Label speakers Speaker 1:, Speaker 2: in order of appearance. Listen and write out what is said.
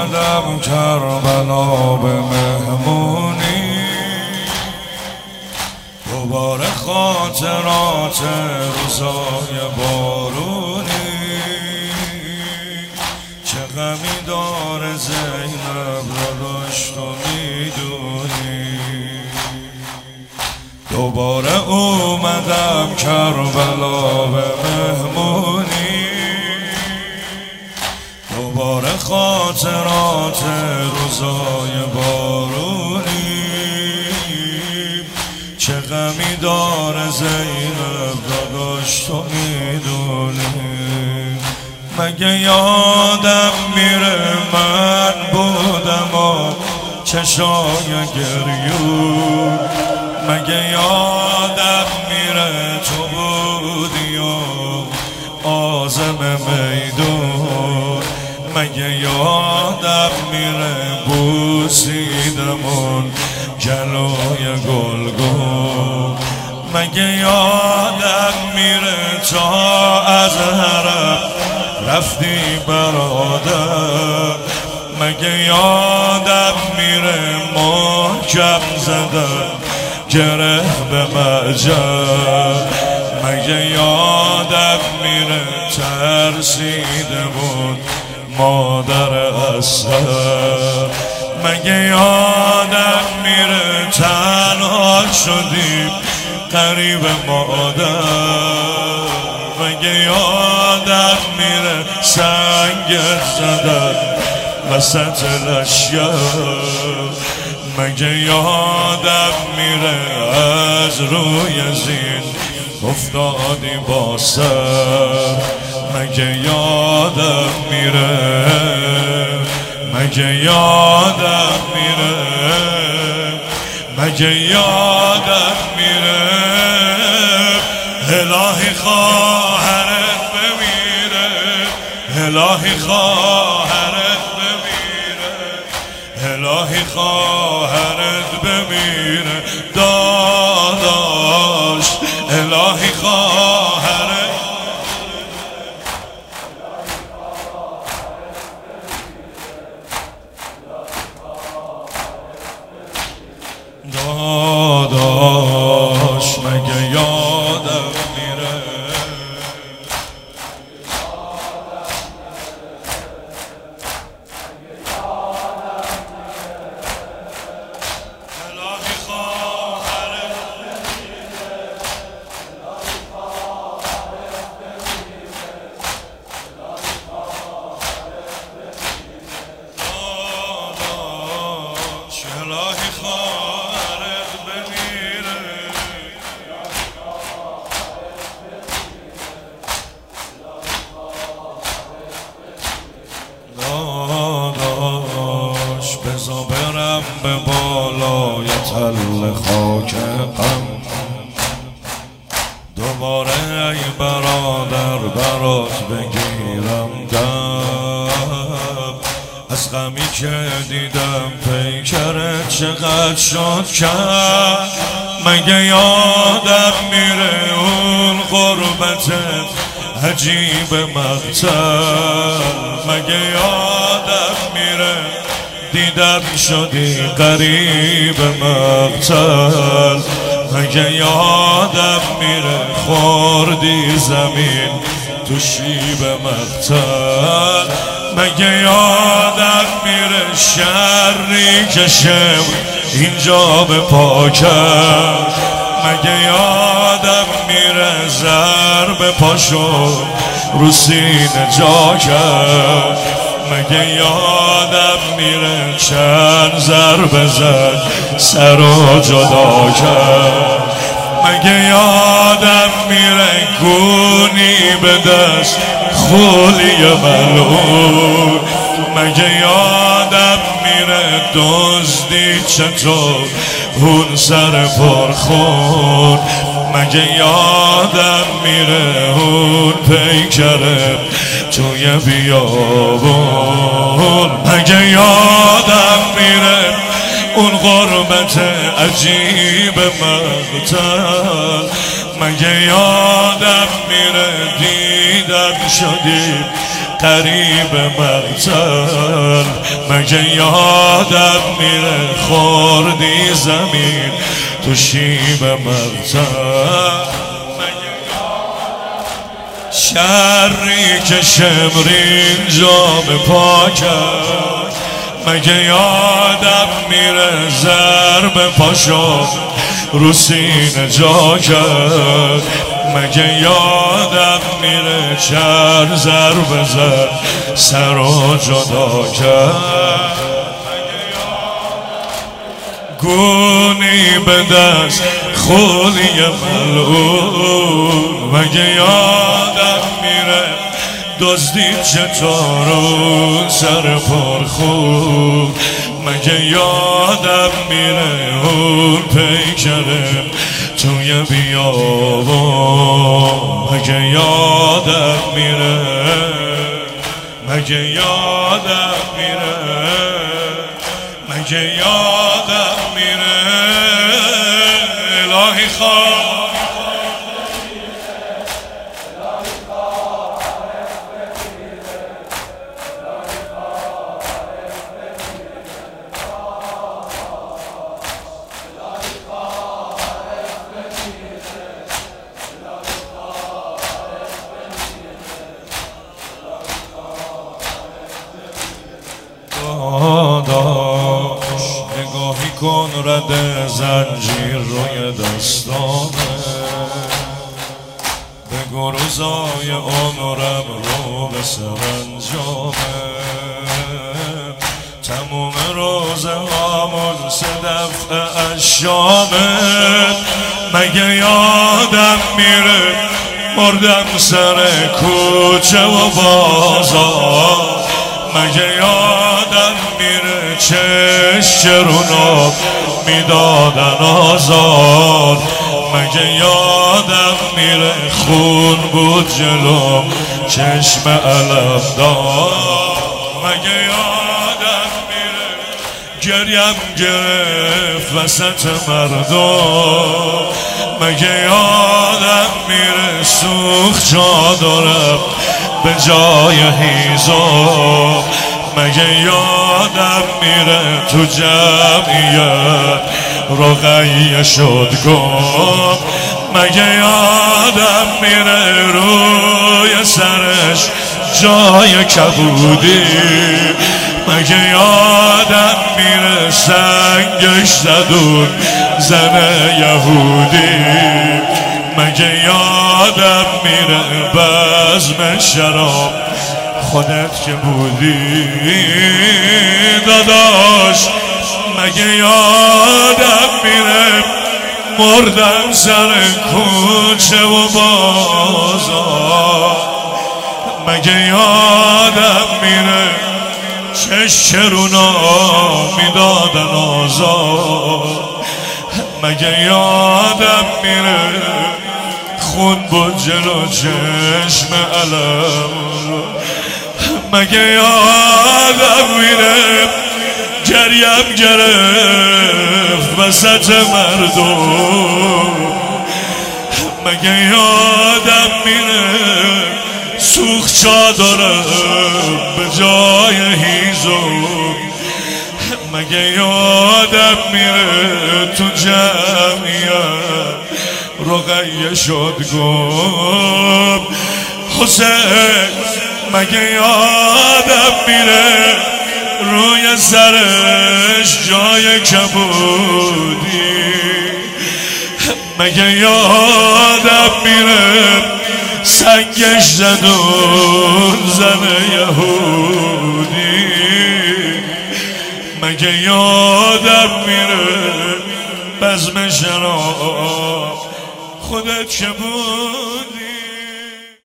Speaker 1: اومدم کربلا به مهمونی، دوباره خاطرات روزای بارونی. چه غمی داره زینب را داشت و میدونی. دوباره اومدم کربلا به مهمونی، دوباره خاطرات روزای بارونی. چه غمی داره زینب داداش تو میدونی. مگه یادم میره من بودم و چشای گریون. مگه یادم میره تو بودی و عازم میدون. مگه یادم میره بوسیدمون جلوی گلگون. مگه یادم میره تا از حرم رفتی برادر. مگه یادم میره محکم زدن گره به مجر. مگه یادم میره ترسیده بود مادر اثر. مگه یادم میره تنها شدیم قریب مادر. مگه یادم میره سنگت زدن وسط لشگر. مگه یادم میره از روی زین افتادی با سر. مگه یادم میره، مگه یادم میره، مگه یادم میره الهی خواهرت بمیره، الهی خواهرت بمیره، الهی خواهرت بمیره داداش. الهی خواهرت داداش. مگه یادم میره، الهی خواهرت داداش. الهی خواهرت بمیره، داداش. بزا برم به بالای تل خاک غم، دوباره ای برادر برات بگیرم دم. از غمی که دیدم پیکرت چقدر شد کرد. مگه یادم میره اون غربتت عجیب مقتل. مگه یادم میره دیدم شدی قریب مقتل. مگه یادم میره خوردی زمین تو شیب مقتل. مگه یادم میره شری که شمر اینجا به پا کرد. مگه یادم میره ضرب پاشو رو سینه جا کرد. مگه یادم میره چند ضربه زد سر و جدا کرد. مگه یادم میره گونی به دست خولی ملعون. مگه یادم میره دزدی چطور اون سر پرخون. مگه یادم میره اون پیکره توی بیابون. مگه یادم میره اون غربت عجیب مقتل. مگه یادم میره دیدن شدیم قریب مقتل. مگه یادت میره خوردی زمین تو شیب مقتل. شری که شمرین جام پاکت. مگه یادم میره ضرب پاشو رو سینه جا کرد. مگه یادم میره چر ضرب زد سر و جدا کرد. گونی به دست خولی ملعون. مگه یادم میره دزدید چطور اون سر پرخون. مگه یادم میره اون پیکره توی بیابون. مگه یادم میره، مگه یادم میره، مگه یادم میره. الهی خواه نگاهی کن رد زنجیر روی دستامه. بگو روزای عمرم رو به سرانجامه. تموم روزه هامون سه دفعه اشامه. مگه یادم میره مردم سر کوچه و بازار. مگه یادم میره چشرونا میدادن آزاد. مگه یادم میره خون بود جلو چشم علم داد. مگه یادم میره گریم گرفت وسط مردم. مگه یادم میره سوخت چادرم به جای هیزم. مگه یادم میره تو جمعیت رقیه شد گم. مگه یادم میره روی سرش جای کبودی. مگه یادم میره سنگش زدون زن یهودی. مگه یادم میره بزم شراب خودت که بودی داداش. مگه یادم میره مردم سر کوچه و بازار. مگه یادم میره چشرونا میدادن آزاد. مگه یادم میره خون بود جلو چشم علم. مگه یادم میره گریم گرفت وسط مردم. مگه یادم میره سوخت چادرم به جای هیزم. مگه یادم میره تو جمعیت رقیه شد گم. حسین مگه یادم میره روی سرش جای کبودی. مگه یادم میره سنگش زدون زن یهودی. مگه یادم میره بزم شراب خودت که بودی.